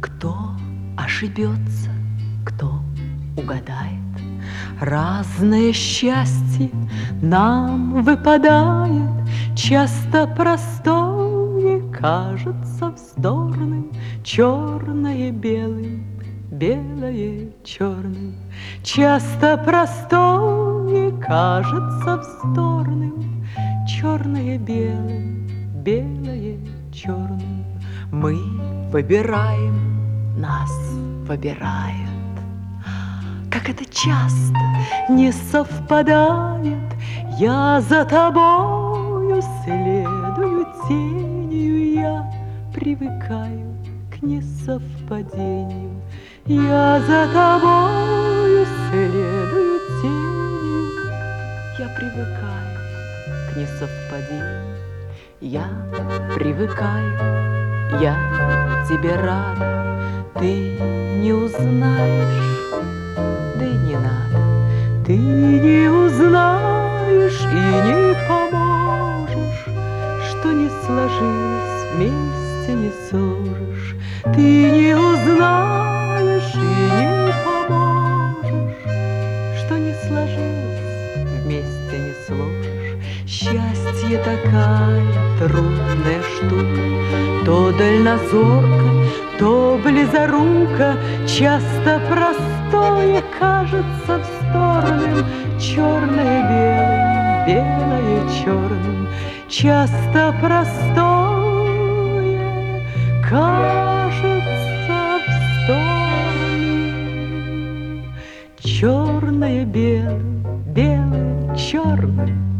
Кто ошибется, кто угадает, разное счастье нам выпадает. Часто простое кажется вздорным, черное белым, белое черным. Часто простое кажется вздорным, черное белым, белое черным. Мы выбираем, нас выбирают. Как это часто не совпадает. Я за тобою следую тенью, я привыкаю к несовпадению. Я за тобою следую тенью, я привыкаю к несовпадению. Я привыкаю, я тебе рада, ты не узнаешь, да и не надо. Ты не узнаешь и не поможешь, что не сложилось, вместе не сложишь. Ты не узнаешь и не поможешь, что не сложилось, вместе не сложишь. Счастье такая трудная штука, то дальнозорка, то близорука. Часто простое кажется вздорным, черное белым, белое черным. Часто простое кажется вздорным, черное белым, белое черным.